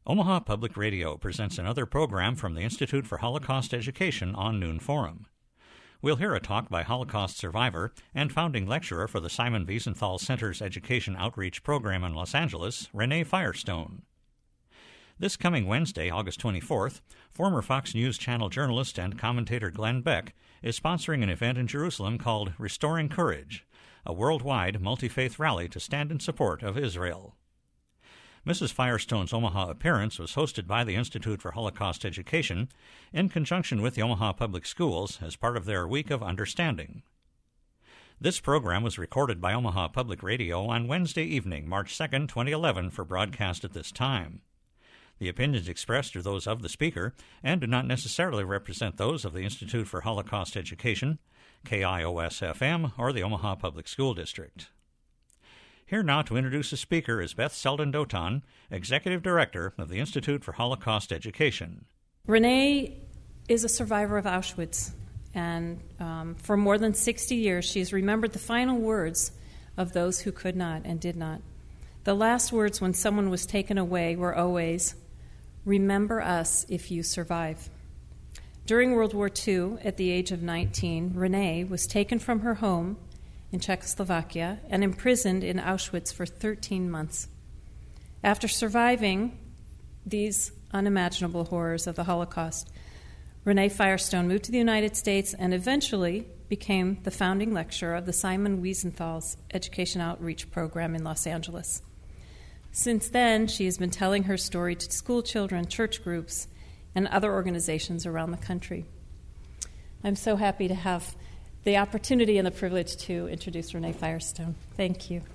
Omaha Public Radio presents another program from the Institute for Holocaust Education on Noon Forum. We'll hear a talk by Holocaust survivor and founding lecturer for the Simon Wiesenthal Center's Education Outreach Program in Los Angeles, Renee Firestone. This coming Wednesday, August 24th, former Fox News Channel journalist and commentator Glenn Beck is sponsoring an event in Jerusalem called Restoring Courage, a worldwide multi-faith rally to stand in support of Israel. Mrs. Firestone's Omaha appearance was hosted by the Institute for Holocaust Education in conjunction with the Omaha Public Schools as part of their Week of Understanding. This program was recorded by Omaha Public Radio on Wednesday evening, March 2, 2011, for broadcast at this time. The opinions expressed are those of the speaker and do not necessarily represent those of the Institute for Holocaust Education, KIOS-FM, or the Omaha Public School District. Here now to introduce the speaker is Beth Selden-Dotan, Executive Director of the Institute for Holocaust Education. Renee is a survivor of Auschwitz, and for more than 60 years she has remembered the final words of those who could not and did not. The last words when someone was taken away were always, "Remember us if you survive." During World War II, at the age of 19, Renee was taken from her home in Czechoslovakia and imprisoned in Auschwitz for 13 months. After surviving these unimaginable horrors of the Holocaust, Renee Firestone moved to the United States and eventually became the founding lecturer of the Simon Wiesenthal's Education Outreach Program in Los Angeles. Since then, she has been telling her story to school children, church groups, and other organizations around the country. I'm so happy to have the opportunity and the privilege to introduce Renee Firestone. Thank you.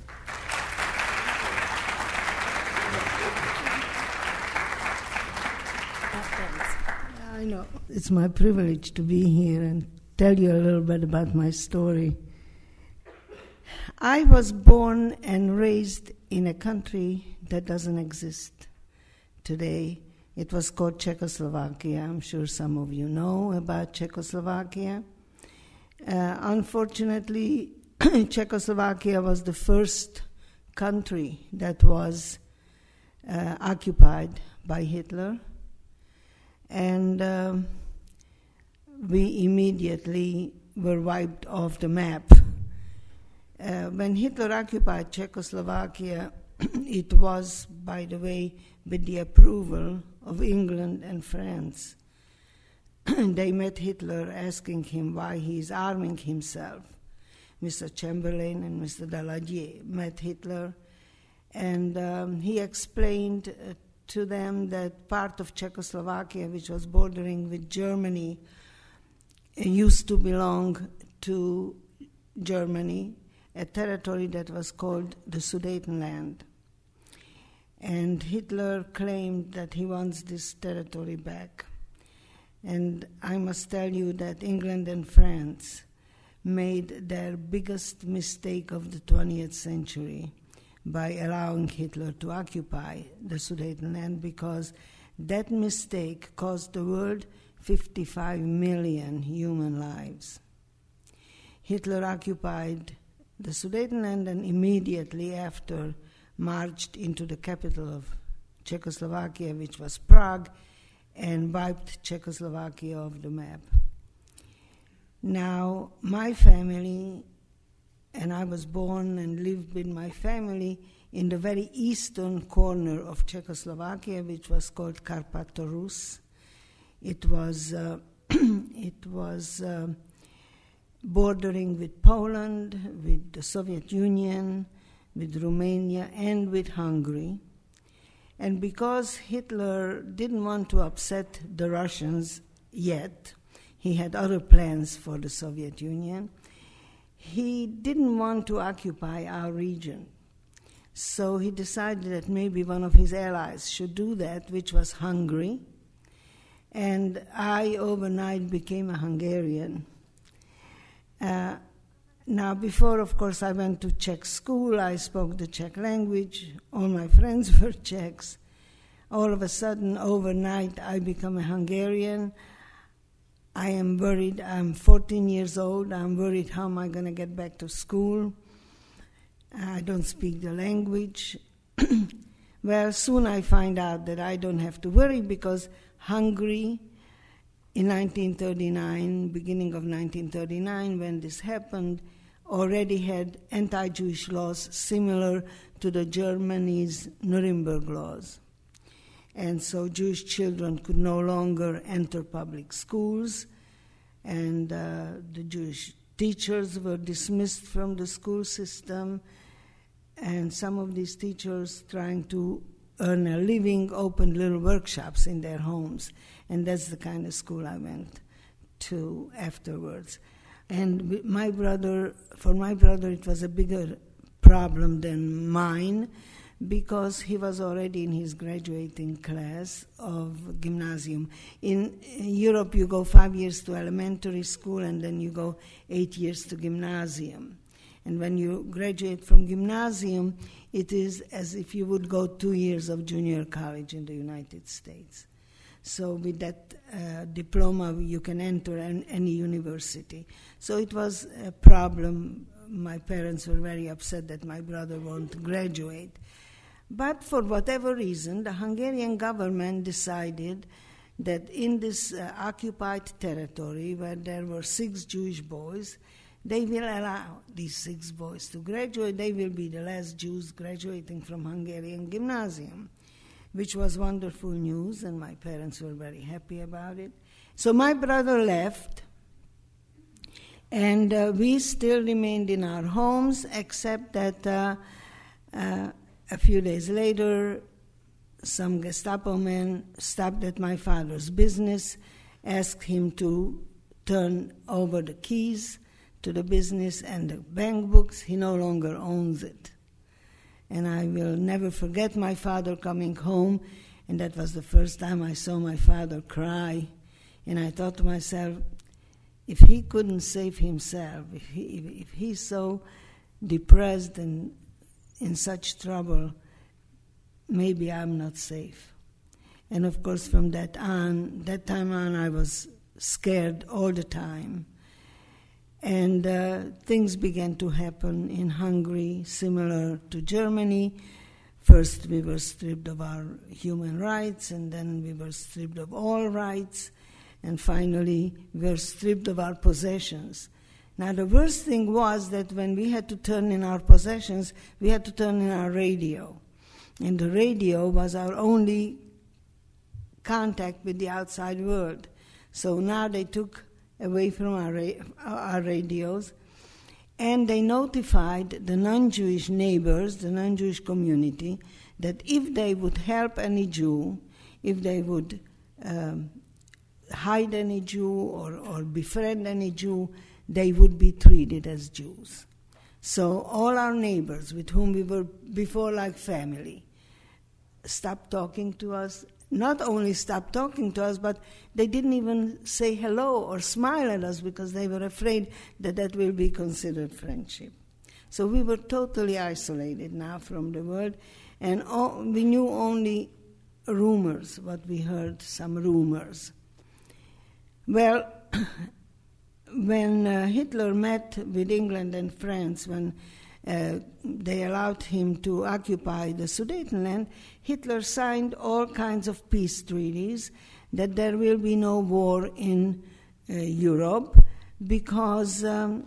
I know. It's my privilege to be here and tell you a little bit about my story. I was born and raised in a country that doesn't exist today. It was called Czechoslovakia. I'm sure some of you know about Czechoslovakia. Unfortunately, Czechoslovakia was the first country that was occupied by Hitler, and we immediately were wiped off the map. When Hitler occupied Czechoslovakia, it was, by the way, with the approval of England and France. They met Hitler asking him why he is arming himself. Mr. Chamberlain and Mr. Daladier met Hitler, and he explained to them that part of Czechoslovakia, which was bordering with Germany, used to belong to Germany, a territory that was called the Sudetenland. And Hitler claimed that he wants this territory back. And I must tell you that England and France made their biggest mistake of the 20th century by allowing Hitler to occupy the Sudetenland, because that mistake cost the world 55 million human lives. Hitler occupied the Sudetenland and immediately after marched into the capital of Czechoslovakia, which was Prague, and wiped Czechoslovakia off the map. Now, my family, and I was born and lived with my family in the very eastern corner of Czechoslovakia, which was called Karpato Rus. It was bordering with Poland, with the Soviet Union, with Romania, and with Hungary. And because Hitler didn't want to upset the Russians yet, he had other plans for the Soviet Union, he didn't want to occupy our region. So he decided that maybe one of his allies should do that, which was Hungary. And I overnight became a Hungarian. Now, before, of course, I went to Czech school. I spoke the Czech language. All my friends were Czechs. All of a sudden, overnight, I become a Hungarian. I am worried. I'm 14 years old. I'm worried, how am I going to get back to school? I don't speak the language. Well, soon I find out that I don't have to worry because Hungary in 1939, beginning of 1939, when this happened, already had anti-Jewish laws similar to the Germany's Nuremberg laws. And so Jewish children could no longer enter public schools, and the Jewish teachers were dismissed from the school system, and some of these teachers, trying to earn a living, opened little workshops in their homes. And that's the kind of school I went to afterwards. And for my brother, it was a bigger problem than mine, because he was already in his graduating class of gymnasium. In Europe, you go 5 years to elementary school, and then you go 8 years to gymnasium. And when you graduate from gymnasium, it is as if you would go 2 years of junior college in the United States. So with that diploma, you can enter any university. So it was a problem. My parents were very upset that my brother won't graduate. But for whatever reason, the Hungarian government decided that in this occupied territory, where there were 6 Jewish boys, they will allow these 6 boys to graduate. They will be the last Jews graduating from Hungarian gymnasium, which was wonderful news, and my parents were very happy about it. So my brother left, and we still remained in our homes, except that a few days later, some Gestapo men stopped at my father's business, asked him to turn over the keys to the business and the bank books. He no longer owns it. And I will never forget my father coming home, and that was the first time I saw my father cry. And I thought to myself, if he couldn't save himself, if he's so depressed and in such trouble, maybe I'm not safe. And of course, from that time on, I was scared all the time. And things began to happen in Hungary, similar to Germany. First, we were stripped of our human rights, and then we were stripped of all rights, and finally, we were stripped of our possessions. Now, the worst thing was that when we had to turn in our possessions, we had to turn in our radio. And the radio was our only contact with the outside world. So now they took away from our radios, and they notified the non-Jewish neighbors, the non-Jewish community, that if they would help any Jew, if they would hide any Jew or befriend any Jew, they would be treated as Jews. So all our neighbors, with whom we were before like family, stopped talking to us. Not only stopped talking to us, but they didn't even say hello or smile at us because they were afraid that that will be considered friendship. So we were totally isolated now from the world, and we knew only rumors, what we heard, some rumors. Well, when Hitler met with England and France, when they allowed him to occupy the Sudetenland, Hitler signed all kinds of peace treaties that there will be no war in Europe, because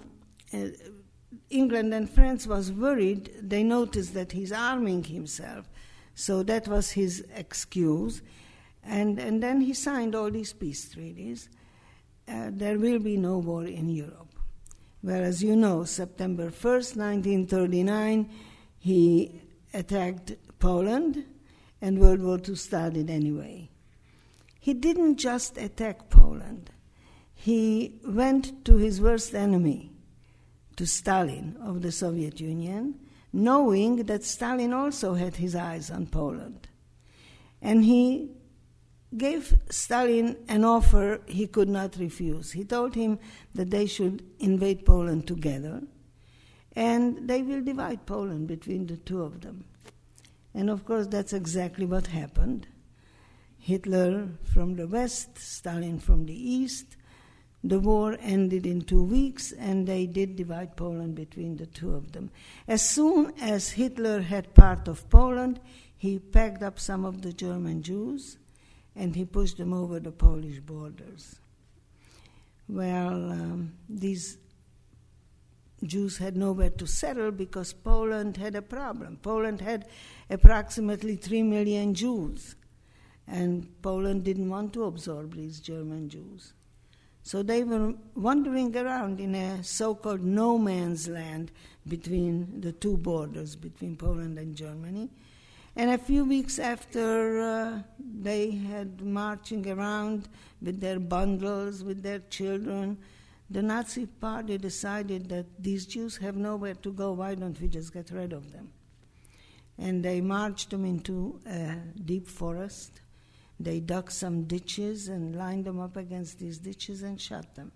England and France was worried. They noticed that he's arming himself. So that was his excuse. And then he signed all these peace treaties. There will be no war in Europe. Well, as you know, September 1st, 1939, he attacked Poland, and World War II started anyway. He didn't just attack Poland. He went to his worst enemy, to Stalin of the Soviet Union, knowing that Stalin also had his eyes on Poland. And he gave Stalin an offer he could not refuse. He told him that they should invade Poland together, and they will divide Poland between the two of them. And of course, that's exactly what happened. Hitler from the west, Stalin from the east. The war ended in 2 weeks, and they did divide Poland between the two of them. As soon as Hitler had part of Poland, he packed up some of the German Jews and he pushed them over the Polish borders. Well, these Jews had nowhere to settle because Poland had a problem. Poland had approximately 3 million Jews, and Poland didn't want to absorb these German Jews. So they were wandering around in a so-called no man's land between the two borders, between Poland and Germany. And a few weeks after they had marching around with their bundles, with their children, the Nazi party decided that these Jews have nowhere to go, why don't we just get rid of them? And they marched them into a deep forest. They dug some ditches and lined them up against these ditches and shot them.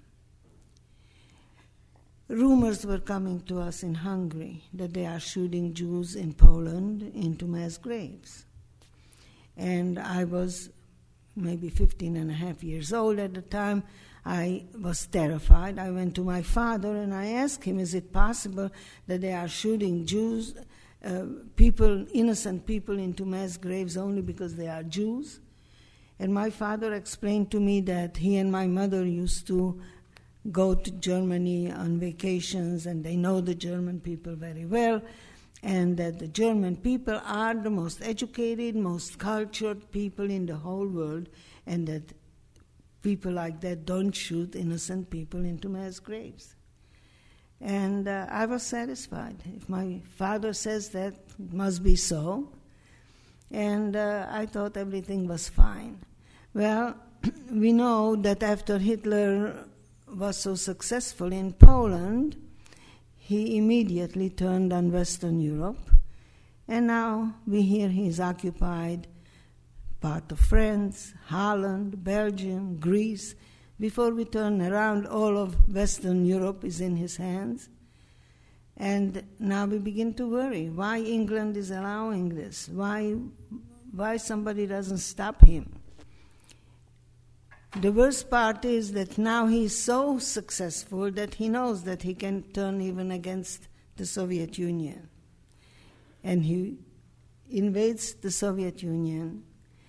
Rumors were coming to us in Hungary that they are shooting Jews in Poland into mass graves. And I was maybe 15 and a half years old at the time. I was terrified. I went to my father and I asked him, is it possible that they are shooting Jews, innocent people into mass graves only because they are Jews? And my father explained to me that he and my mother used to go to Germany on vacations, and they know the German people very well, and that the German people are the most educated, most cultured people in the whole world, and that people like that don't shoot innocent people into mass graves. And I was satisfied. If my father says that, it must be so. And I thought everything was fine. Well, we know that after Hitler was so successful in Poland, he immediately turned on Western Europe, and now we hear he's occupied part of France, Holland, Belgium, Greece. Before we turn around, all of Western Europe is in his hands. And now we begin to worry why England is allowing this, why somebody doesn't stop him. The worst part is that now he's so successful that he knows that he can turn even against the Soviet Union. And he invades the Soviet Union.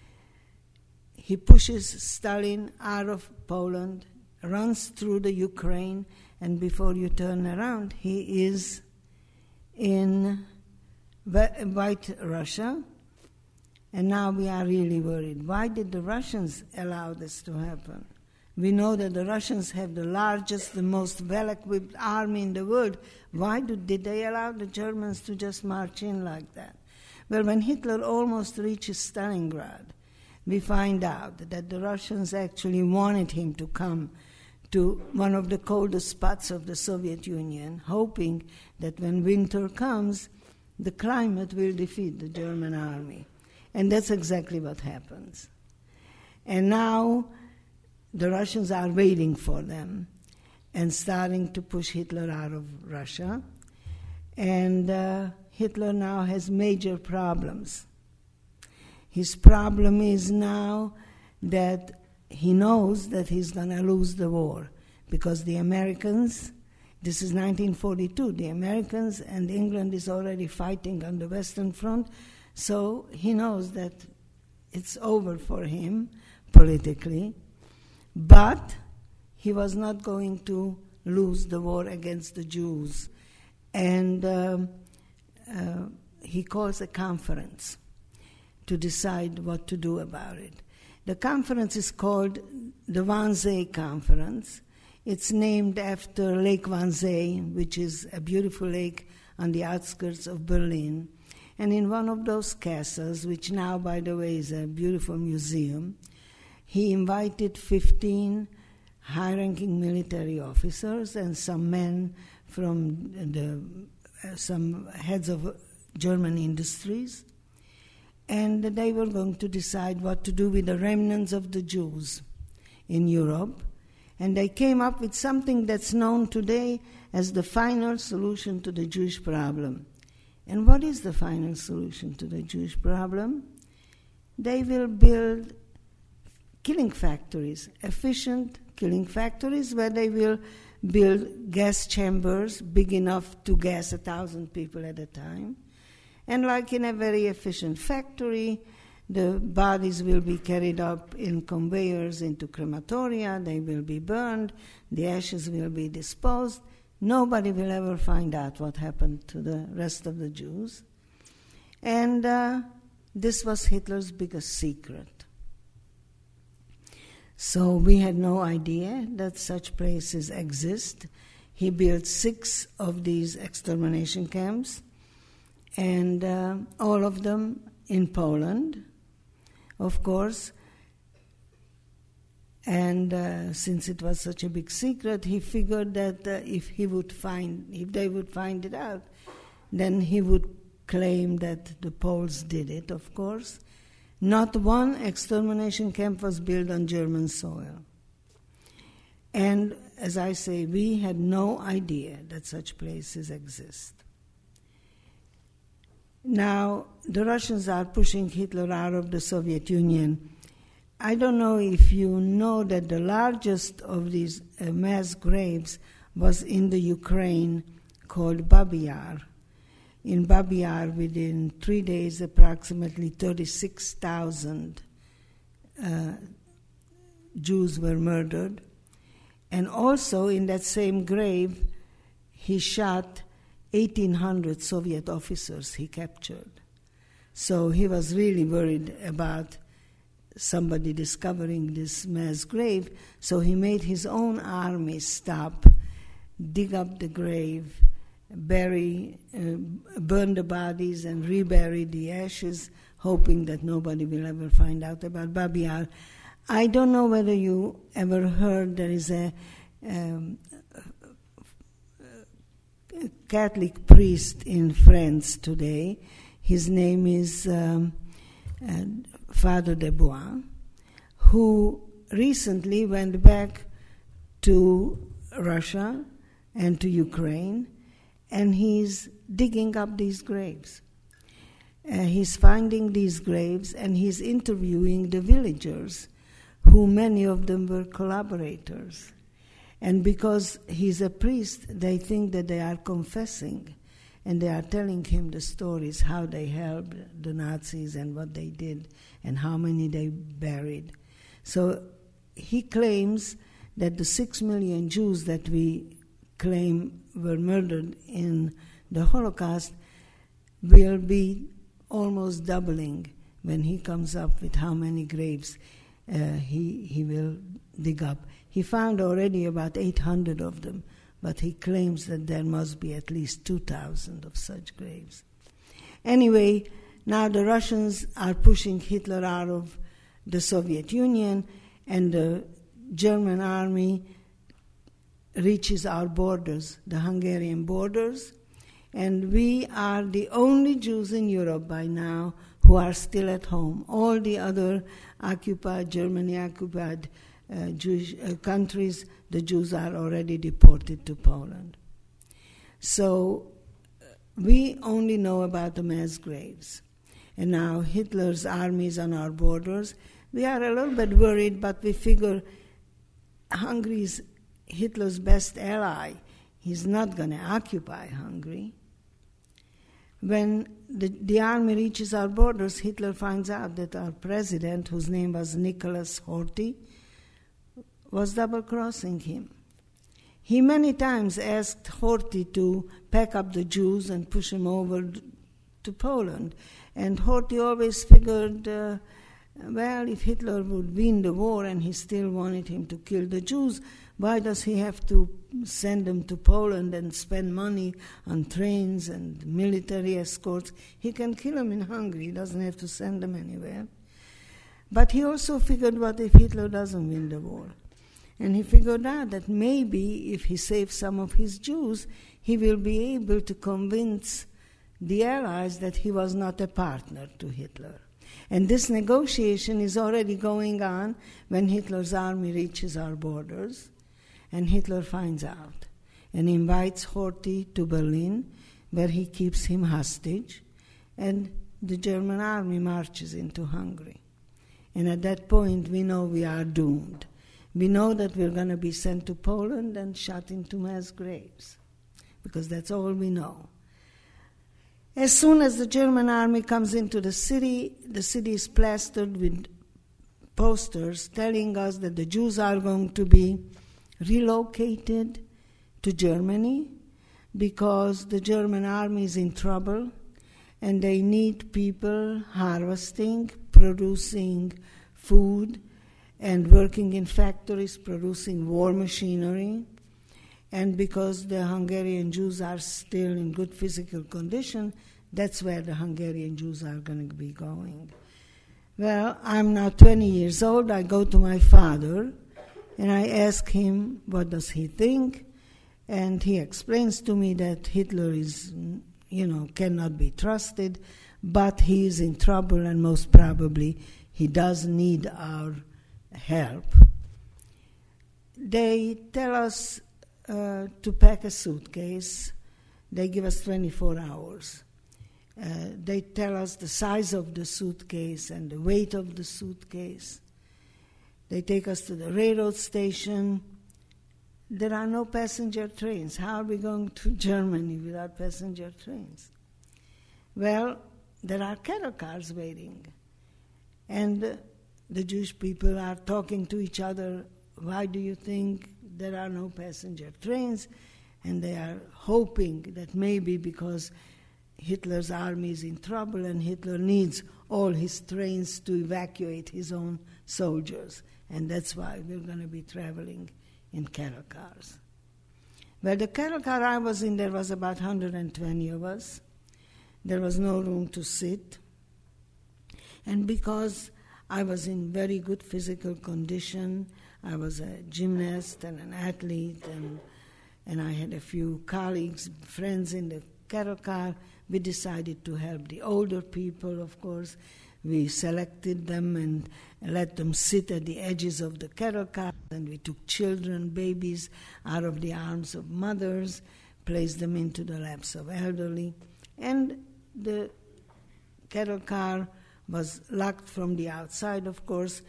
He pushes Stalin out of Poland, runs through the Ukraine, and before you turn around, he is in White Russia. And now we are really worried. Why did the Russians allow this to happen? We know that the Russians have the largest, the most well-equipped army in the world. Why did they allow the Germans to just march in like that? Well, when Hitler almost reaches Stalingrad, we find out that the Russians actually wanted him to come to one of the coldest spots of the Soviet Union, hoping that when winter comes, the climate will defeat the German army. And that's exactly what happens. And now the Russians are waiting for them and starting to push Hitler out of Russia. And Hitler now has major problems. His problem is now that he knows that he's going to lose the war because the Americans, this is 1942, the Americans and England is already fighting on the Western Front. So he knows that it's over for him politically, but he was not going to lose the war against the Jews. And he calls a conference to decide what to do about it. The conference is called the Wannsee Conference. It's named after Lake Wannsee, which is a beautiful lake on the outskirts of Berlin. And in one of those castles, which now, by the way, is a beautiful museum, he invited 15 high-ranking military officers and some men from some heads of German industries. And they were going to decide what to do with the remnants of the Jews in Europe. And they came up with something that's known today as the final solution to the Jewish problem. And what is the final solution to the Jewish problem? They will build killing factories, efficient killing factories, where they will build gas chambers big enough to gas 1,000 people at a time. And like in a very efficient factory, the bodies will be carried up in conveyors into crematoria, they will be burned, the ashes will be disposed. Nobody will ever find out what happened to the rest of the Jews. And this was Hitler's biggest secret. So we had no idea that such places exist. He built 6 of these extermination camps, and all of them in Poland, of course. And since it was such a big secret, he figured that if they would find it out, then he would claim that the Poles did it, of course. Not one extermination camp was built on German soil. And as I say, we had no idea that such places exist. Now, the Russians are pushing Hitler out of the Soviet Union. I don't know if you know that the largest of these mass graves was in the Ukraine, called Babi Yar. In Babi Yar, within 3 days, approximately 36,000 Jews were murdered. And also in that same grave, he shot 1,800 Soviet officers he captured. So he was really worried about somebody discovering this mass grave, so he made his own army stop, dig up the grave, burn the bodies and rebury the ashes, hoping that nobody will ever find out about Babi Yar. I don't know whether you ever heard there is a Catholic priest in France today. His name is Father Desbois, who recently went back to Russia and to Ukraine, and he's digging up these graves. He's finding these graves, and he's interviewing the villagers, who many of them were collaborators. And because he's a priest, they think that they are confessing, and they are telling him the stories, how they helped the Nazis and what they did and how many they buried. So he claims that the 6 million Jews that we claim were murdered in the Holocaust will be almost doubling when he comes up with how many graves he will dig up. He found already about 800 of them, but he claims that there must be at least 2,000 of such graves. Anyway, now the Russians are pushing Hitler out of the Soviet Union, and the German army reaches our borders, the Hungarian borders, and we are the only Jews in Europe by now who are still at home. All the other Germany-occupied Jewish countries, the Jews are already deported to Poland. So we only know about the mass graves. And now Hitler's army is on our borders. We are a little bit worried, but we figure Hungary is Hitler's best ally. He's not going to occupy Hungary. When the army reaches our borders, Hitler finds out that our president, whose name was Nicholas Horthy, was double-crossing him. He many times asked Horthy to pack up the Jews and push them over to Poland. And Horthy always figured, well, if Hitler would win the war and he still wanted him to kill the Jews, why does he have to send them to Poland and spend money on trains and military escorts? He can kill them in Hungary. He doesn't have to send them anywhere. But he also figured, what if Hitler doesn't win the war? And he figured out that maybe if he saves some of his Jews, he will be able to convince the Allies that he was not a partner to Hitler. And this negotiation is already going on when Hitler's army reaches our borders, and Hitler finds out and invites Horthy to Berlin, where he keeps him hostage, and the German army marches into Hungary. And at that point, we know we are doomed. We know that we're going to be sent to Poland and shot into mass graves, because that's all we know. As soon as the German army comes into the city is plastered with posters telling us that the Jews are going to be relocated to Germany because the German army is in trouble and they need people harvesting, producing food, and working in factories producing war machinery. And because the Hungarian Jews are still in good physical condition, that's where the Hungarian Jews are going to be going. Well, I'm now 20 years old. I go to my father and I ask him, what does he think? And he explains to me that Hitler is, cannot be trusted, but he is in trouble and most probably he does need our help. They tell us to pack a suitcase. They give us 24 hours. They tell us the size of the suitcase and the weight of the suitcase. They take us to the railroad station. There are no passenger trains. How are we going to Germany without passenger trains? Well, there are cattle cars waiting. And the Jewish people are talking to each other. Why do you think there are no passenger trains? And they are hoping that maybe because Hitler's army is in trouble and Hitler needs all his trains to evacuate his own soldiers. And that's why we're going to be traveling in cattle cars. Well, the cattle car I was in, there was about 120 of us. There was no room to sit. And because I was in very good physical condition, I was a gymnast and an athlete, and I had a few colleagues, friends in the cattle car. We decided to help the older people, of course. We selected them and let them sit at the edges of the cattle car, and we took children, babies, out of the arms of mothers, placed them into the laps of elderly, and the cattle car was locked from the outside, of course.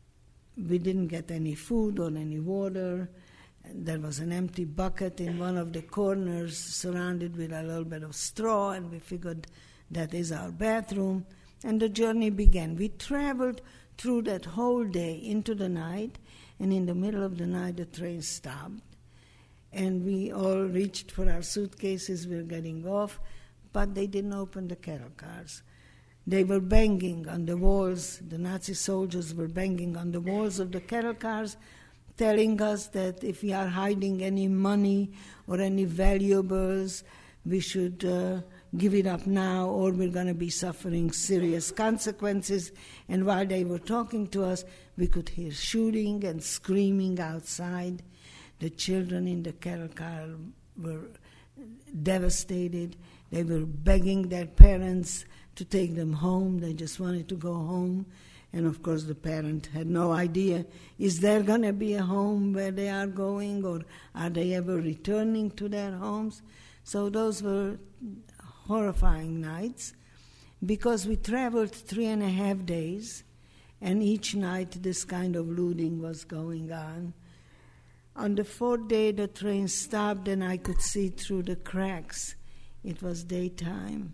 We didn't get any food or any water. There was an empty bucket in one of the corners surrounded with a little bit of straw, and we figured that is our bathroom. And the journey began. We traveled through that whole day into the night, and in the middle of the night the train stopped. And we all reached for our suitcases. We were getting off, but they didn't open the cattle cars. They were banging on the walls. The Nazi soldiers were banging on the walls of the cattle cars, telling us that if we are hiding any money or any valuables, we should give it up now or we're going to be suffering serious consequences. And while they were talking to us, we could hear shooting and screaming outside. The children in the cattle car were devastated. They were begging their parents to take them home. They just wanted to go home. And of course the parent had no idea, is there going to be a home where they are going, or are they ever returning to their homes? So those were horrifying nights, because we traveled 3.5 days, and each night this kind of looting was going on. On the 4th day the train stopped and I could see through the cracks. It was daytime.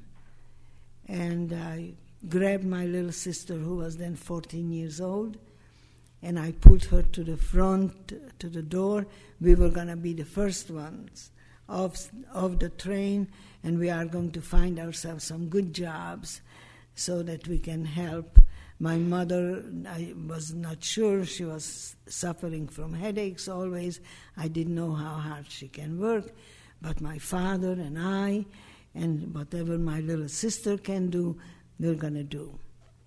And I grabbed my little sister, who was then 14 years old, and I pulled her to the front, to the door. We were going to be the first ones of the train, and we are going to find ourselves some good jobs so that we can help. My mother, I was not sure. She was suffering from headaches always. I didn't know how hard she can work. But my father and I, and whatever my little sister can do, we're going to do.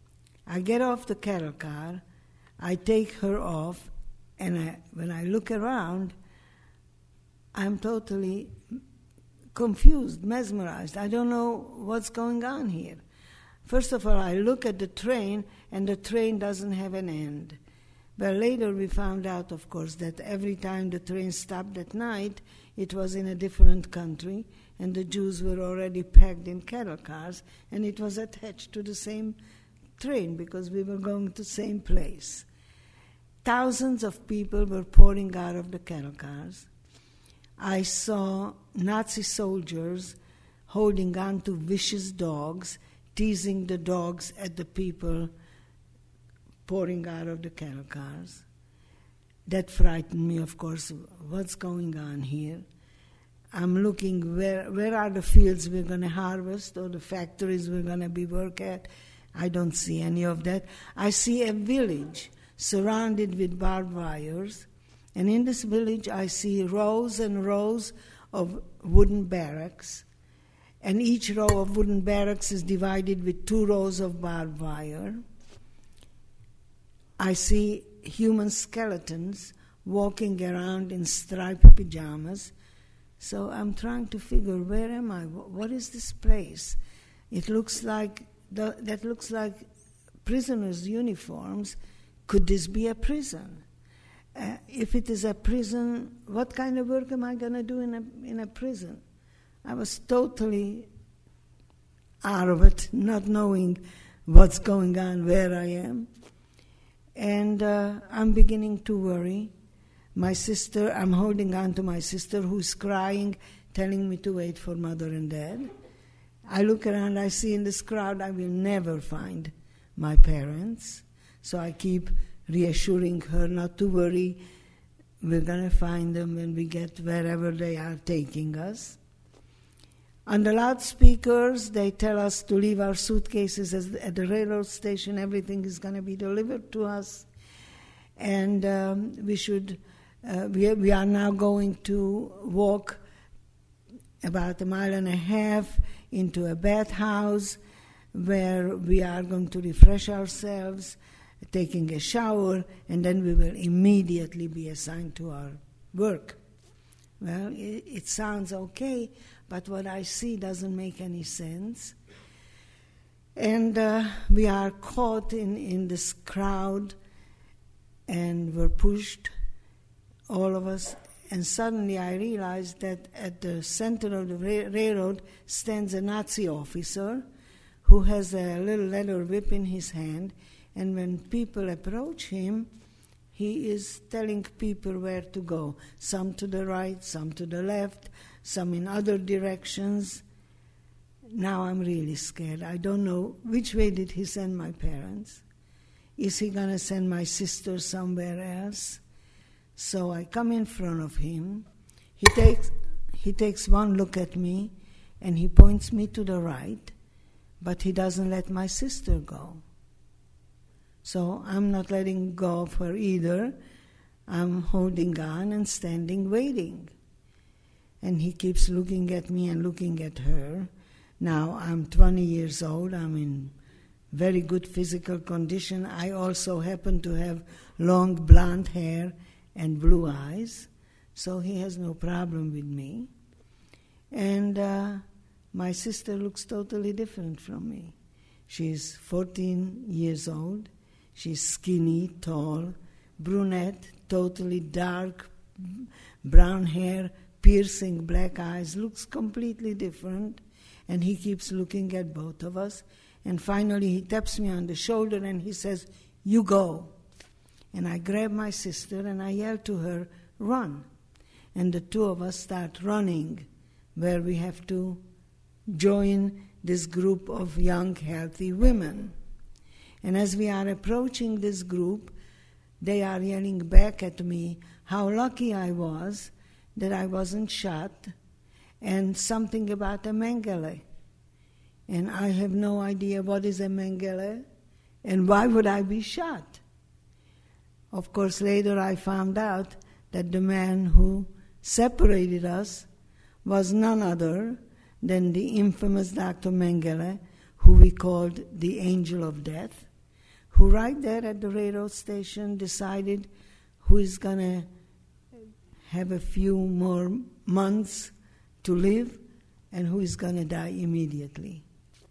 I get off the cattle car, I take her off, and when I look around, I'm totally confused, mesmerized. I don't know what's going on here. First of all, I look at the train, and the train doesn't have an end. But later we found out, of course, that every time the train stopped at night, it was in a different country, and the Jews were already packed in cattle cars, and it was attached to the same train because we were going to the same place. Thousands of people were pouring out of the cattle cars. I saw Nazi soldiers holding on to vicious dogs, teasing the dogs at the people pouring out of the cattle cars. That frightened me, of course. What's going on here? I'm looking where are the fields we're going to harvest or the factories we're going to be work at. I don't see any of that. I see a village surrounded with barbed wires, and in this village I see rows and rows of wooden barracks, and each row of wooden barracks is divided with 2 rows of barbed wire. I see human skeletons walking around in striped pajamas. So I'm trying to figure, where am I? What is this place? It looks like that looks like prisoners' uniforms. Could this be a prison? If it is a prison, what kind of work am I going to do in a prison? I was totally out of it, not knowing what's going on, where I am. And I'm beginning to worry. My sister, I'm holding on to my sister who's crying, telling me to wait for Mother and Dad. I look around, I see in this crowd I will never find my parents. So I keep reassuring her not to worry. We're going to find them when we get wherever they are taking us. On the loudspeakers, they tell us to leave our suitcases at the railroad station. Everything is going to be delivered to us. And we are now going to walk about 1.5 miles into a bathhouse where we are going to refresh ourselves, taking a shower, and then we will immediately be assigned to our work. Well, it sounds okay, but what I see doesn't make any sense. And we are caught in this crowd, and we're pushed, all of us. And suddenly I realized that at the center of the railroad stands a Nazi officer who has a little leather whip in his hand. And when people approach him, he is telling people where to go. Some to the right, some to the left, some in other directions. Now I'm really scared. I don't know which way did he send my parents. Is he going to send my sister somewhere else? So I come in front of him. He takes one look at me, and he points me to the right, but he doesn't let my sister go. So I'm not letting go of her either. I'm holding on and standing, waiting. And he keeps looking at me and looking at her. Now I'm 20 years old. I'm in very good physical condition. I also happen to have long blonde hair and blue eyes, so he has no problem with me. And my sister looks totally different from me. She's 14 years old. She's skinny, tall, brunette, totally dark brown hair, piercing black eyes, looks completely different. And he keeps looking at both of us. And finally he taps me on the shoulder and he says, "You go." And I grab my sister and I yell to her, "Run." And the two of us start running, where we have to join this group of young, healthy women. And as we are approaching this group, they are yelling back at me how lucky I was that I wasn't shot, and something about a Mengele. And I have no idea what is a Mengele, and why would I be shot? Of course, later I found out that the man who separated us was none other than the infamous Dr. Mengele, who we called the Angel of Death, who right there at the railroad station decided who is going to have a few more months to live and who is going to die immediately.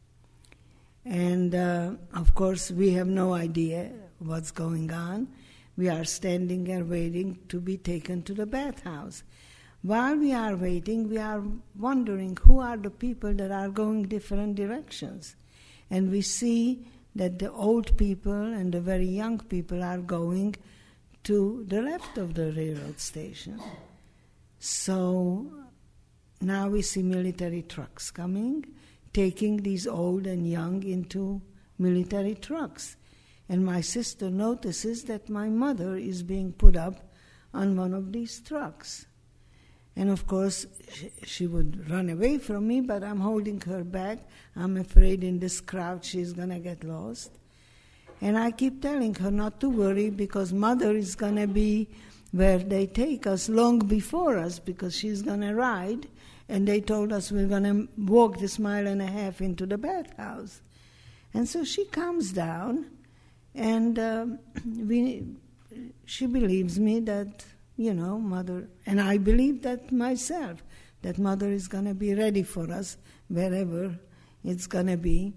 And of course, we have no idea what's going on. We are standing there waiting to be taken to the bathhouse. While we are waiting, we are wondering who are the people that are going different directions. And we see that the old people and the very young people are going to the left of the railroad station. So now we see military trucks coming, taking these old and young into military trucks. And my sister notices that my mother is being put up on one of these trucks. And of course, she would run away from me, but I'm holding her back. I'm afraid in this crowd she's going to get lost. And I keep telling her not to worry, because Mother is going to be where they take us long before us, because she's going to ride. And they told us we're going to walk this 1.5 miles into the bathhouse. And so she comes down, and she believes me that, Mother, and I believe that myself, that Mother is going to be ready for us wherever it's going to be.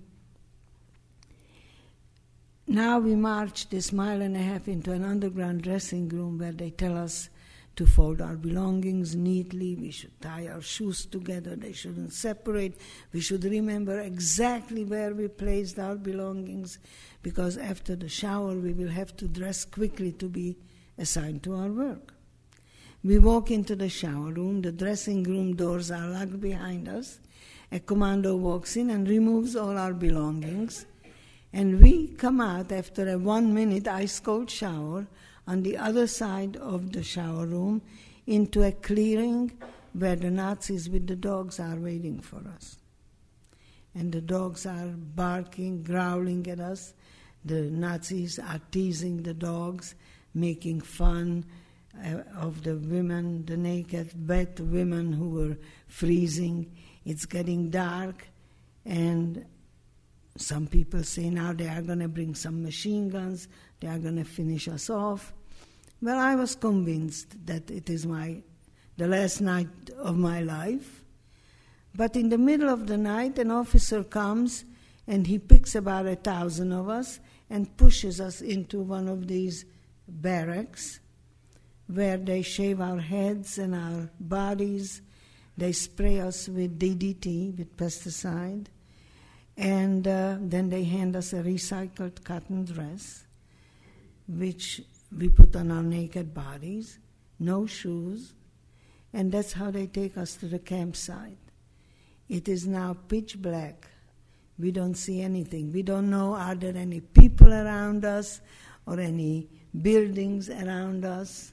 Now we march this 1.5 miles into an underground dressing room where they tell us to fold our belongings neatly. We should tie our shoes together. They shouldn't separate. We should remember exactly where we placed our belongings, because after the shower we will have to dress quickly to be assigned to our work. We walk into the shower room. The dressing room doors are locked behind us. A commando walks in and removes all our belongings. And we come out after a 1-minute ice-cold shower on the other side of the shower room into a clearing where the Nazis with the dogs are waiting for us. And the dogs are barking, growling at us. The Nazis are teasing the dogs, making fun of the women, the naked, wet women who were freezing. It's getting dark, and some people say now they are going to bring some machine guns, they are going to finish us off. Well, I was convinced that it is the last night of my life. But in the middle of the night, an officer comes and he picks about 1,000 of us and pushes us into one of these barracks where they shave our heads and our bodies. They spray us with DDT, with pesticide. And then they hand us a recycled cotton dress, which we put on our naked bodies, no shoes, and that's how they take us to the campsite. It is now pitch black. We don't see anything. We don't know, are there any people around us or any buildings around us?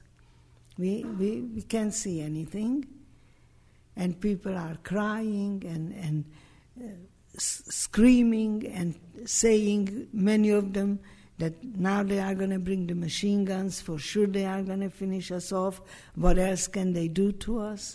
We can't see anything. And people are crying and screaming and saying, many of them, that now they are going to bring the machine guns. For sure they are going to finish us off. What else can they do to us?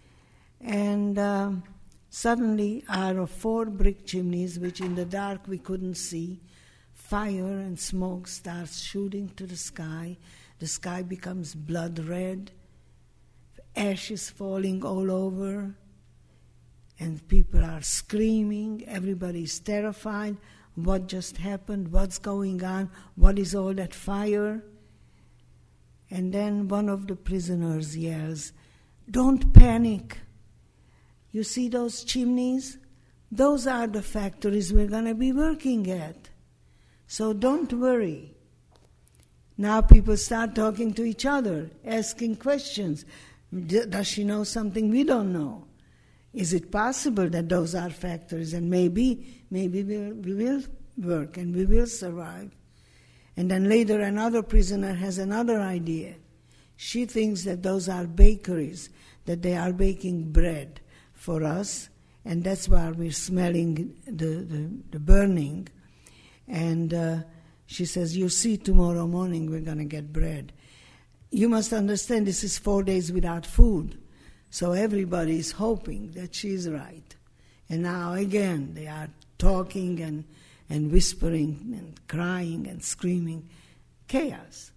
And suddenly, out of 4 brick chimneys, which in the dark we couldn't see, fire and smoke starts shooting to the sky. The sky becomes blood red, ashes falling all over, and people are screaming. Everybody's terrified. What just happened? What's going on? What is all that fire? And then one of the prisoners yells, "Don't panic. You see those chimneys? Those are the factories we're going to be working at. So don't worry." Now people start talking to each other, asking questions. Does she know something we don't know? Is it possible that those are factories? And maybe we will work and we will survive. And then later another prisoner has another idea. She thinks that those are bakeries, that they are baking bread for us, and that's why we're smelling the burning. And she says, "You see, tomorrow morning we're going to get bread." You must understand this is 4 days without food. So everybody is hoping that she's right. And now again they are talking and whispering and crying and screaming. Chaos.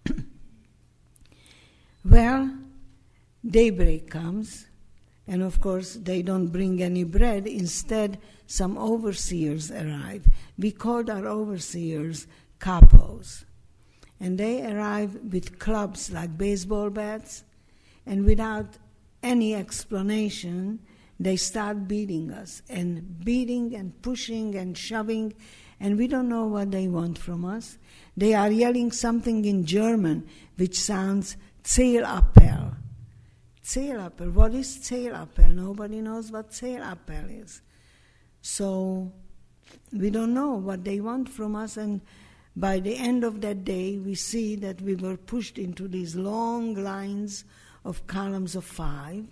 Well, daybreak comes, and of course they don't bring any bread. Instead, some overseers arrive. We called our overseers capos. And they arrive with clubs like baseball bats, and without any explanation, they start beating us, and beating and pushing and shoving, and we don't know what they want from us. They are yelling something in German, which sounds Zielappell, Zelappel. What is Zelappel? Nobody knows what Zelappel is. So we don't know what they want from us, and by the end of that day, we see that we were pushed into these long lines of columns of 5,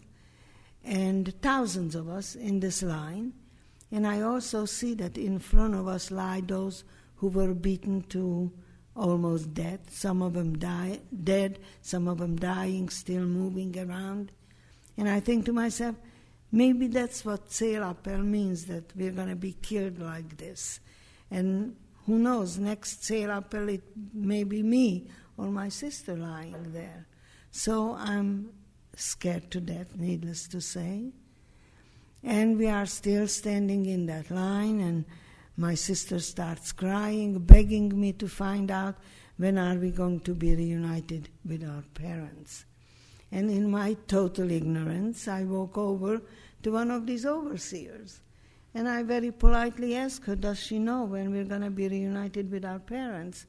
and thousands of us in this line. And I also see that in front of us lie those who were beaten to almost death. Some of them dead, some of them dying, still moving around. And I think to myself, maybe that's what Zelappel means, that we're going to be killed like this. And who knows, next Zelappel it may be me or my sister lying there. So I'm scared to death, needless to say. And we are still standing in that line, and my sister starts crying, begging me to find out when are we going to be reunited with our parents. And in my total ignorance, I walk over to one of these overseers. And I very politely ask her, does she know when we're going to be reunited with our parents?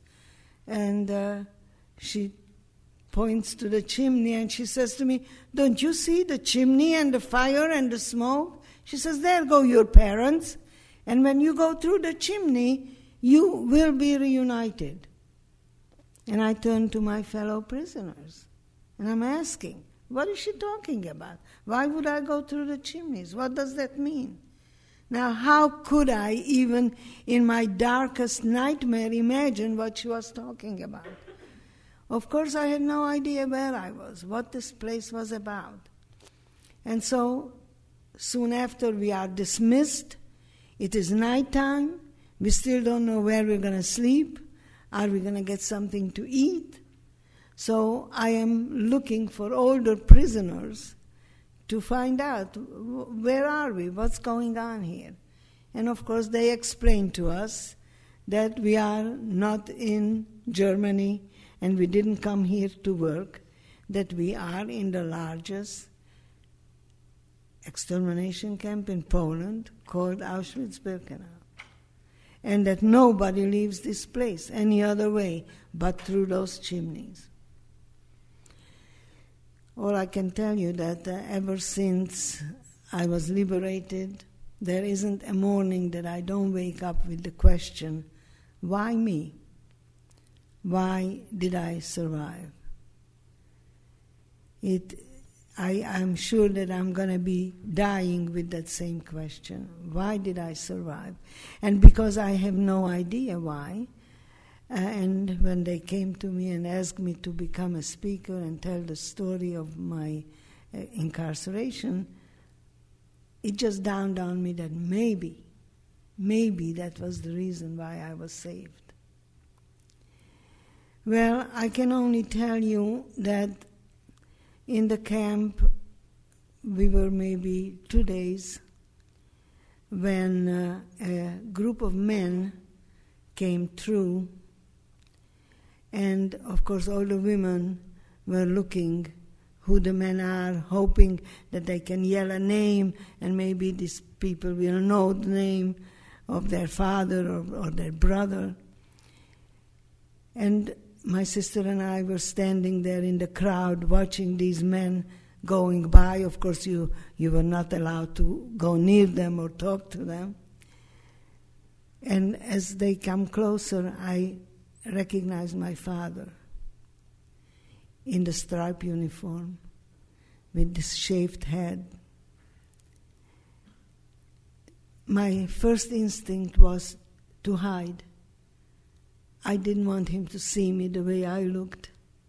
And she points to the chimney and she says to me, don't you see the chimney and the fire and the smoke? She says, there go your parents. And when you go through the chimney, you will be reunited. And I turn to my fellow prisoners and I'm asking, what is she talking about? Why would I go through the chimneys? What does that mean? Now, how could I even in my darkest nightmare imagine what she was talking about? Of course, I had no idea where I was, what this place was about. And so, soon after we are dismissed, it is nighttime, we still don't know where we're going to sleep. Are we going to get something to eat? So I am looking for older prisoners to find out, where are we, what's going on here? And of course they explain to us that we are not in Germany and we didn't come here to work, that we are in the largest extermination camp in Poland called Auschwitz-Birkenau, and that nobody leaves this place any other way but through those chimneys. All I can tell you that ever since I was liberated, there isn't a morning that I don't wake up with the question, why me? Why did I survive? I'm sure that I'm going to be dying with that same question. Why did I survive? And because I have no idea why, and when they came to me and asked me to become a speaker and tell the story of my incarceration, it just dawned on me that maybe that was the reason why I was saved. Well, I can only tell you that in the camp we were maybe 2 days when a group of men came through, and of course all the women were looking who the men are, hoping that they can yell a name and maybe these people will know the name of their father or their brother. And my sister and I were standing there in the crowd watching these men going by. Of course, you were not allowed to go near them or talk to them. And as they come closer, I recognize my father in the striped uniform with this shaved head. My first instinct was to hide. I didn't want him to see me the way I looked.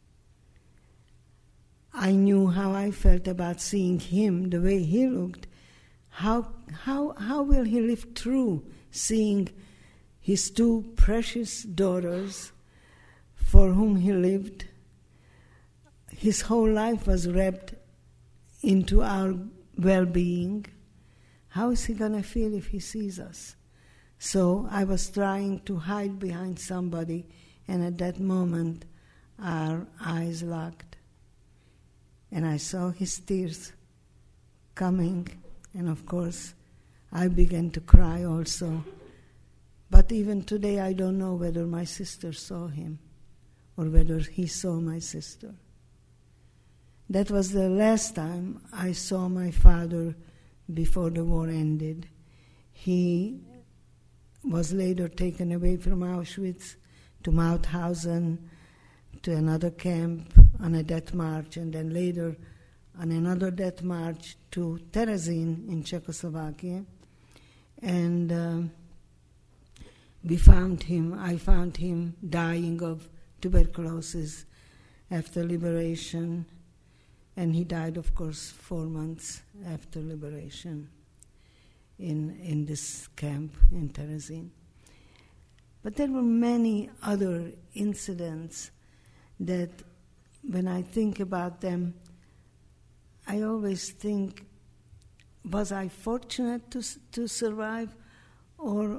I knew how I felt about seeing him the way he looked. How will he live through seeing his 2 precious daughters for whom he lived? His whole life was wrapped into our well-being. How is he going to feel if he sees us? So I was trying to hide behind somebody, and at that moment our eyes locked. And I saw his tears coming, and of course I began to cry also. But even today I don't know whether my sister saw him or whether he saw my sister. That was the last time I saw my father before the war ended. He was later taken away from Auschwitz to Mauthausen, to another camp on a death march, and then later on another death march to Terezin in Czechoslovakia. And I found him dying of tuberculosis after liberation, and he died, of course, 4 months after liberation in this camp in Terezin. But there were many other incidents that, when I think about them, I always think, was I fortunate to survive, or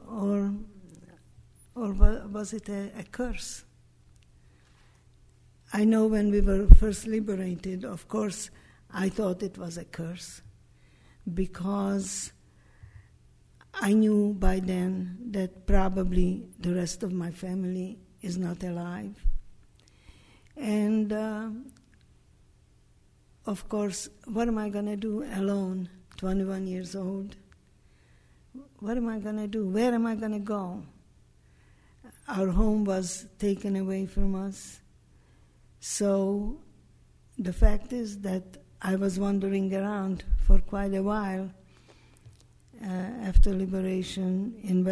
was it a curse? I know when we were first liberated, of course, I thought it was a curse, because I knew by then that probably the rest of my family is not alive. And of course, what am I going to do alone, 21 years old? What am I going to do? Where am I going to go? Our home was taken away from us. So the fact is that I was wandering around for quite a while after liberation in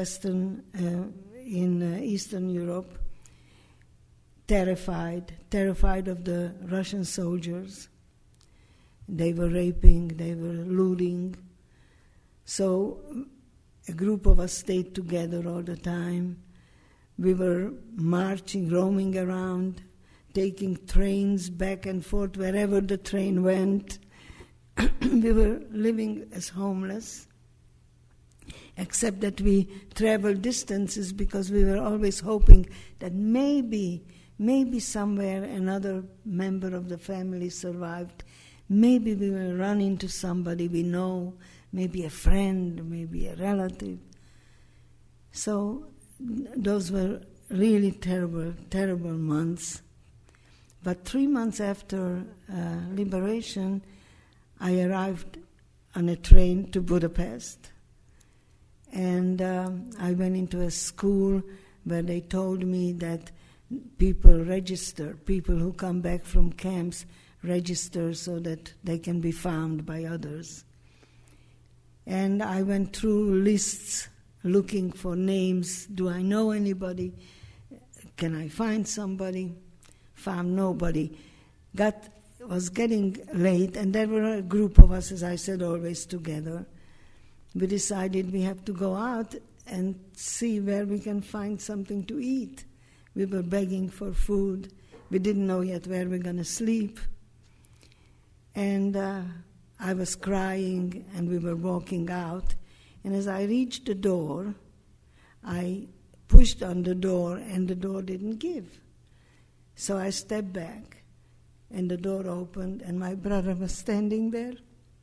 Eastern Europe, terrified of the Russian soldiers. They were raping, they were looting. So a group of us stayed together all the time. We were marching, roaming around, taking trains back and forth wherever the train went. We were living as homeless, except that we traveled distances because we were always hoping that maybe somewhere another member of the family survived. Maybe we will run into somebody we know, maybe a friend, maybe a relative. So those were really terrible, terrible months. But 3 months after liberation, I arrived on a train to Budapest. And I went into a school where they told me that people who come back from camps register so that they can be found by others. And I went through lists looking for names. Do I know anybody? Can I find somebody? Found nobody. Was getting late, and there were a group of us, as I said, always together. We decided we have to go out and see where we can find something to eat. We were begging for food. We didn't know yet where we were going to sleep. And I was crying, and we were walking out. And as I reached the door, I pushed on the door, and the door didn't give. So I stepped back, and the door opened, and my brother was standing there.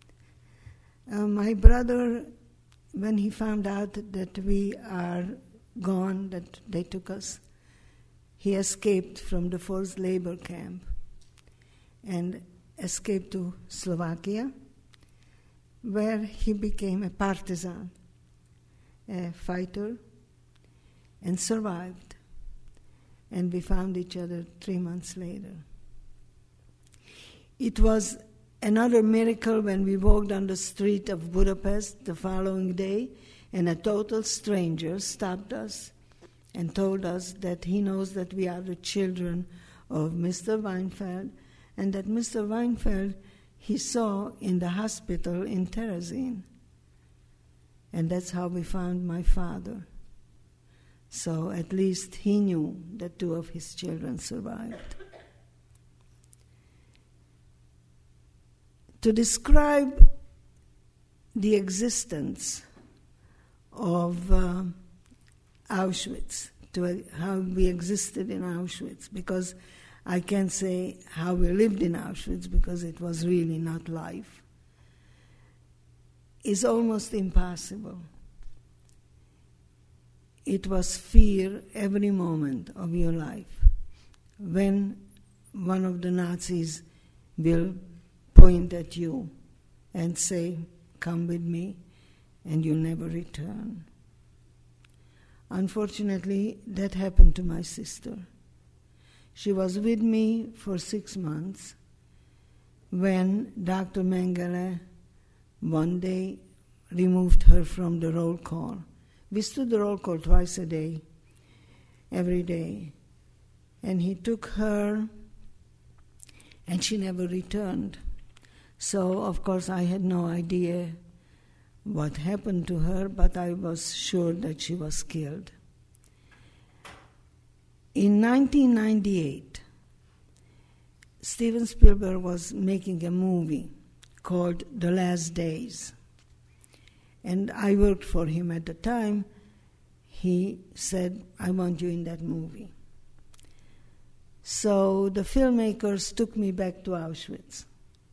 My brother, when he found out that we are gone, that they took us, he escaped from the forced labor camp and escaped to Slovakia, where he became a partisan, a fighter, and survived. And we found each other 3 months later. It was another miracle when we walked on the street of Budapest the following day, and a total stranger stopped us and told us that he knows that we are the children of Mr. Weinfeld, and that Mr. Weinfeld he saw in the hospital in Terezin. And that's how we found my father. So at least he knew that 2 of his children survived. To describe the existence of Auschwitz, to how we existed in Auschwitz, because I can't say how we lived in Auschwitz because it was really not life, is almost impossible. It was fear every moment of your life. When one of the Nazis will point at you and say, "Come with me," and you'll never return. Unfortunately, that happened to my sister. She was with me for 6 months when Dr. Mengele one day removed her from the roll call. We stood the roll call twice a day, every day. And he took her, and she never returned. So, of course, I had no idea what happened to her, but I was sure that she was killed. In 1998, Steven Spielberg was making a movie called The Last Days. And I worked for him at the time. He said, "I want you in that movie." So the filmmakers took me back to Auschwitz.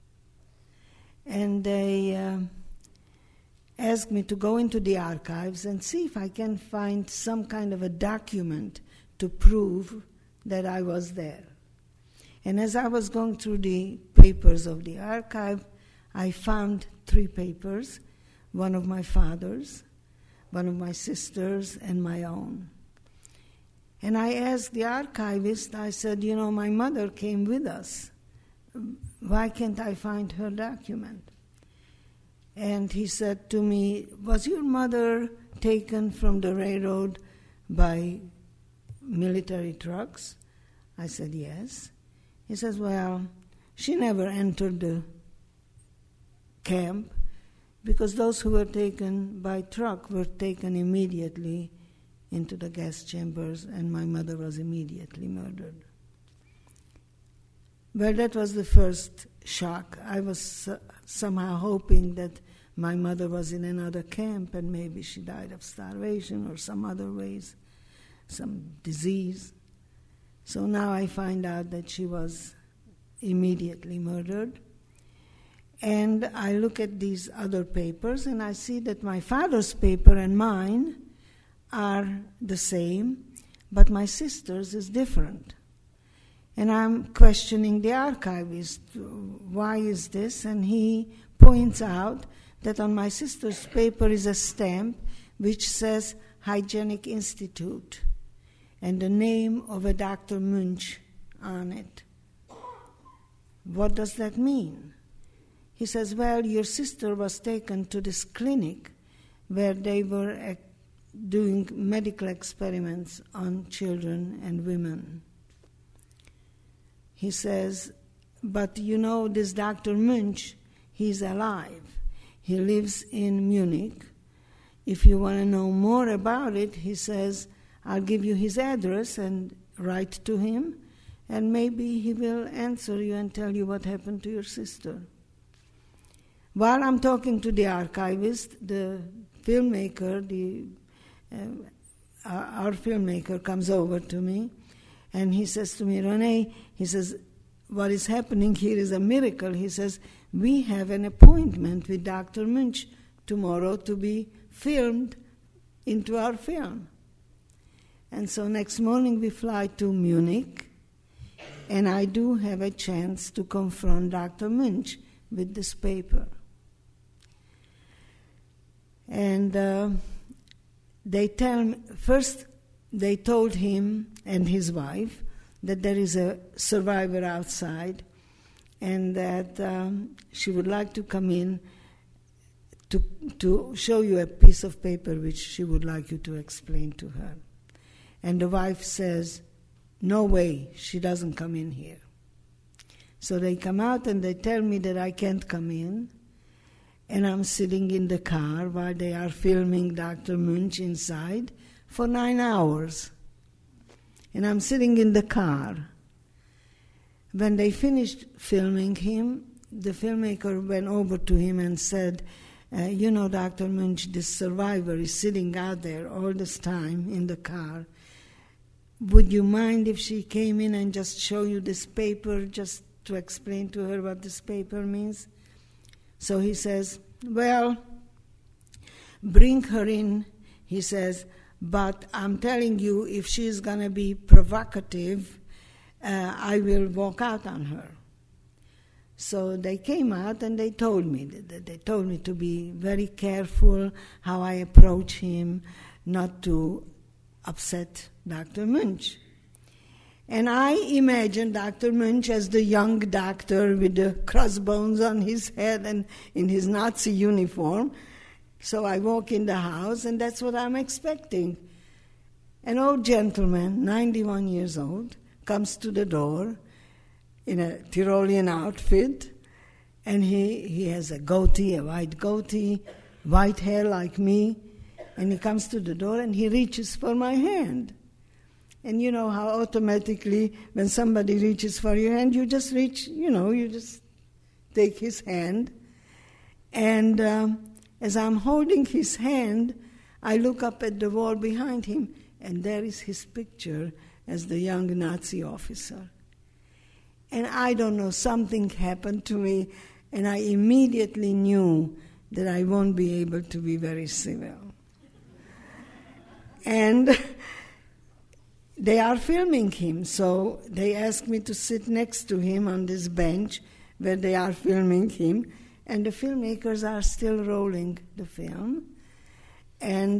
And they asked me to go into the archives and see if I can find some kind of a document to prove that I was there. And as I was going through the papers of the archive, I found 3 papers, one of my father's, one of my sister's, and my own. And I asked the archivist, I said, "My mother came with us. Why can't I find her document?" And he said to me, "Was your mother taken from the railroad by military trucks?" I said, "Yes." He says, "Well, she never entered the camp because those who were taken by truck were taken immediately into the gas chambers, and my mother was immediately murdered." Well, that was the first shock. I was somehow hoping that my mother was in another camp and maybe she died of starvation or some other ways, some disease. So now I find out that she was immediately murdered. And I look at these other papers and I see that my father's paper and mine are the same, but my sister's is different. And I'm questioning the archivist, why is this? And he points out that on my sister's paper is a stamp which says Hygienic Institute and the name of a Dr. Munch on it. What does that mean? He says, well, your sister was taken to this clinic where they were doing medical experiments on children and women. He says, but you know this Dr. Munch, he's alive. He lives in Munich. If you want to know more about it, he says, I'll give you his address and write to him, and maybe he will answer you and tell you what happened to your sister. While I'm talking to the archivist, the filmmaker, our filmmaker comes over to me, and he says to me, Renee, he says, what is happening here is a miracle. He says, we have an appointment with Dr. Munch tomorrow to be filmed into our film. And so next morning we fly to Munich, and I do have a chance to confront Dr. Munch with this paper. And they tell me, first they told him and his wife that there is a survivor outside and that she would like to come in to show you a piece of paper which she would like you to explain to her. And the wife says, no way, she doesn't come in here. So they come out and they tell me that I can't come in, and I'm sitting in the car while they are filming Dr. Munch inside for 9 hours. And I'm sitting in the car. When they finished filming him, the filmmaker went over to him and said, you know, Dr. Munch, this survivor is sitting out there all this time in the car. Would you mind if she came in and just show you this paper, just to explain to her what this paper means? So he says, well, bring her in, he says, but I'm telling you, if she's going to be provocative, I will walk out on her. So they came out and they told me to be very careful how I approach him, not to upset Dr. Munch. And I imagined Dr. Munch as the young doctor with the crossbones on his head and in his Nazi uniform. So I walk in the house, and that's what I'm expecting. An old gentleman, 91 years old, comes to the door in a Tyrolean outfit, and he has a goatee, a white goatee, white hair like me, and he comes to the door and he reaches for my hand. And you know how automatically when somebody reaches for your hand, you just reach, you just take his hand. And as I'm holding his hand, I look up at the wall behind him, and there is his picture as the young Nazi officer. And I don't know, something happened to me, and I immediately knew that I won't be able to be very civil. And they are filming him, so they asked me to sit next to him on this bench where they are filming him, and the filmmakers are still rolling the film. And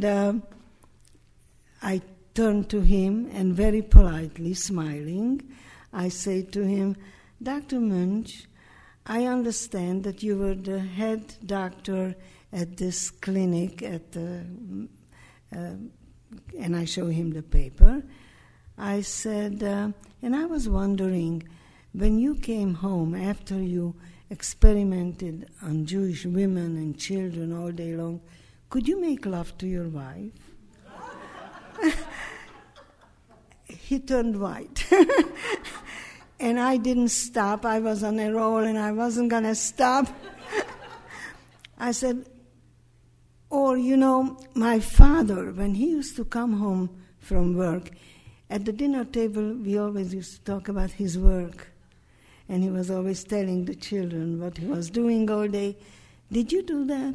I turn to him, and very politely, smiling, I say to him, Dr. Munch, I understand that you were the head doctor at this clinic and I show him the paper. I said, and I was wondering, when you came home after you experimented on Jewish women and children all day long, could you make love to your wife? He turned white. And I didn't stop. I was on a roll and I wasn't going to stop. I said, my father, when he used to come home from work, at the dinner table, we always used to talk about his work. And he was always telling the children what he was doing all day. Did you do that?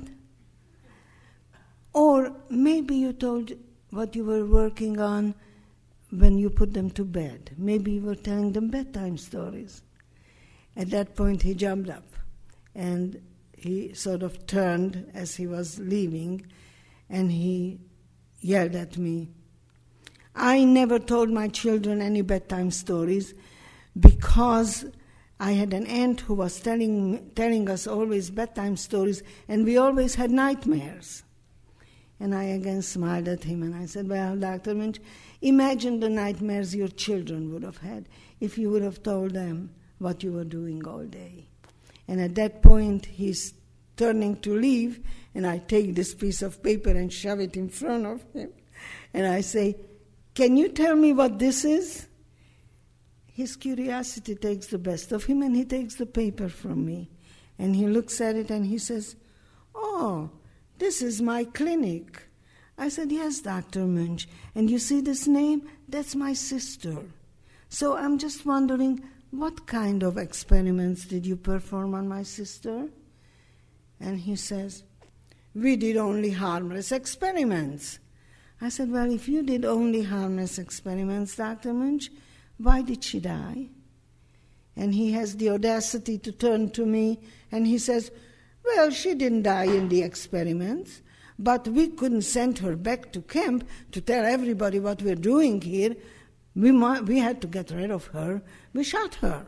Or maybe you told what you were working on when you put them to bed. Maybe you were telling them bedtime stories. At that point, he jumped up, and he sort of turned as he was leaving, and he yelled at me. I never told my children any bedtime stories because I had an aunt who was telling us always bedtime stories, and we always had nightmares. And I again smiled at him, and I said, well, Dr. Munch, imagine the nightmares your children would have had if you would have told them what you were doing all day. And at that point, he's turning to leave, and I take this piece of paper and shove it in front of him. And I say, can you tell me what this is? His curiosity takes the best of him, and he takes the paper from me. And he looks at it, and he says, oh, this is my clinic. I said, yes, Dr. Munch. And you see this name? That's my sister. So I'm just wondering, what kind of experiments did you perform on my sister? And he says, we did only harmless experiments. I said, well, if you did only harmless experiments, Dr. Munch, why did she die? And he has the audacity to turn to me, and he says, well, she didn't die in the experiments, but we couldn't send her back to camp to tell everybody what we're doing here. We had to get rid of her. We shot her.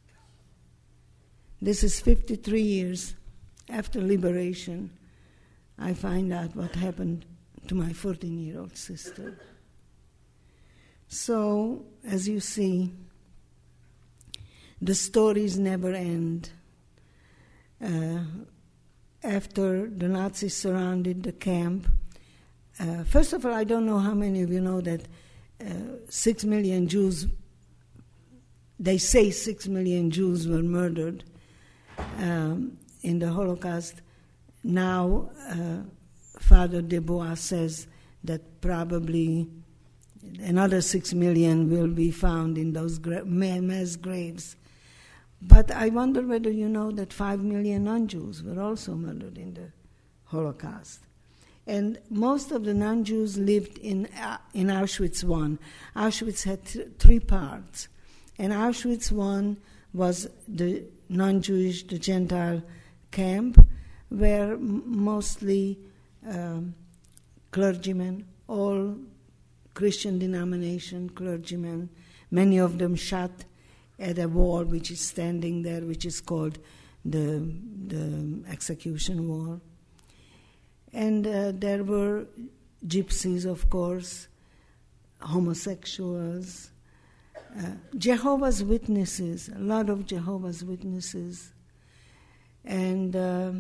This is 53 years after liberation. I find out what happened to my 14-year-old sister. So, as you see, the stories never end. After the Nazis surrounded the camp, first of all, I don't know how many of you know that 6 million Jews, they say 6 million Jews were murdered in the Holocaust. Now, Father Debois says that probably another 6 million will be found in those mass graves. But I wonder whether you know that 5 million non-Jews were also murdered in the Holocaust. And most of the non-Jews lived in Auschwitz I. Auschwitz had three parts. And Auschwitz I was the non-Jewish, the Gentile camp, were mostly clergymen, all Christian denomination clergymen, many of them shot at a wall which is standing there, which is called the execution wall. And there were gypsies, of course, homosexuals, Jehovah's Witnesses, a lot of Jehovah's Witnesses, and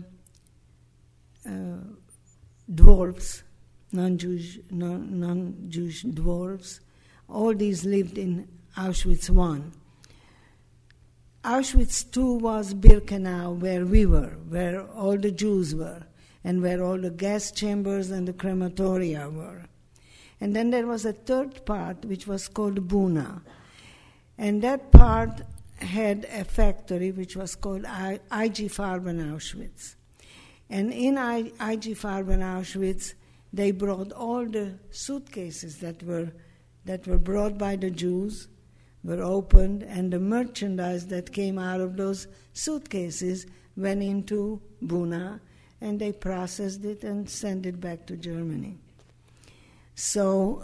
dwarfs, non-Jewish dwarfs. All these lived in Auschwitz I. Auschwitz II was Birkenau, where we were, where all the Jews were, and where all the gas chambers and the crematoria were. And then there was a third part, which was called Buna. And that part had a factory which was called IG Farben Auschwitz. And in IG Farben Auschwitz, they brought all the suitcases that were brought by the Jews, were opened, and the merchandise that came out of those suitcases went into Buna, and they processed it and sent it back to Germany. So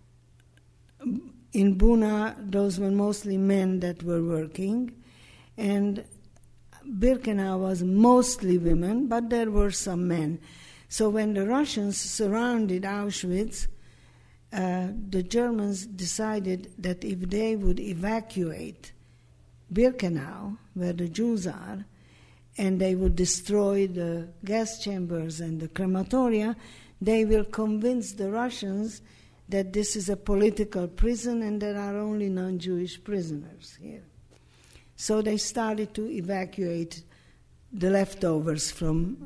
in Buna, those were mostly men that were working, and Birkenau was mostly women, but there were some men. So when the Russians surrounded Auschwitz, the Germans decided that if they would evacuate Birkenau, where the Jews are, and they would destroy the gas chambers and the crematoria, they will convince the Russians that this is a political prison and there are only non-Jewish prisoners here. So they started to evacuate the leftovers from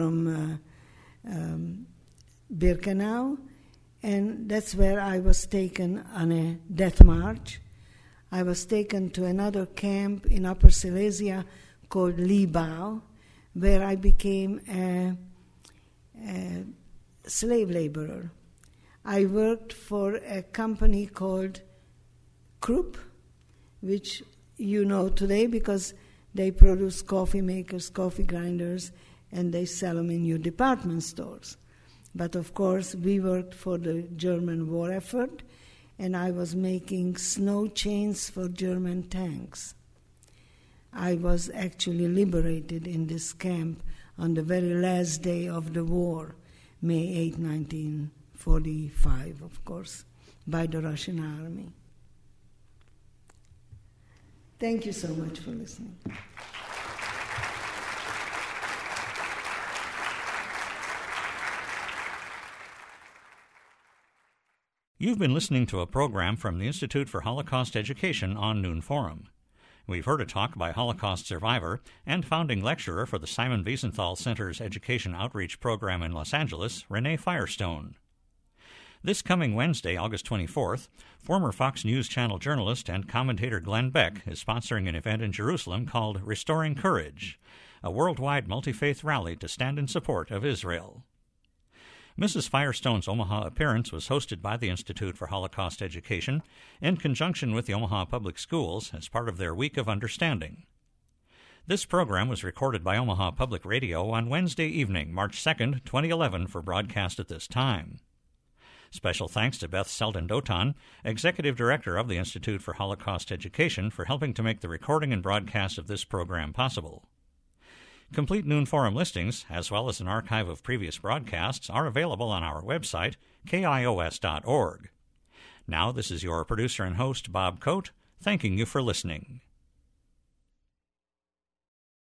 Birkenau, and that's where I was taken on a death march. I was taken to another camp in Upper Silesia called Libau, where I became a slave laborer. I worked for a company called Krupp, which you know today because they produce coffee makers, coffee grinders, and they sell them in your department stores. But of course, we worked for the German war effort, and I was making snow chains for German tanks. I was actually liberated in this camp on the very last day of the war, May 8, 1945, of course, by the Russian army. Thank you so much for listening. You've been listening to a program from the Institute for Holocaust Education on Noon Forum. We've heard a talk by Holocaust survivor and founding lecturer for the Simon Wiesenthal Center's Education Outreach Program in Los Angeles, Renee Firestone. This coming Wednesday, August 24th, former Fox News Channel journalist and commentator Glenn Beck is sponsoring an event in Jerusalem called Restoring Courage, a worldwide multi-faith rally to stand in support of Israel. Mrs. Firestone's Omaha appearance was hosted by the Institute for Holocaust Education in conjunction with the Omaha Public Schools as part of their Week of Understanding. This program was recorded by Omaha Public Radio on Wednesday evening, March 2nd, 2011, for broadcast at this time. Special thanks to Beth Selden-Dotan, Executive Director of the Institute for Holocaust Education, for helping to make the recording and broadcast of this program possible. Complete Noon Forum listings, as well as an archive of previous broadcasts, are available on our website, kios.org. Now, this is your producer and host, Bob Coate, thanking you for listening.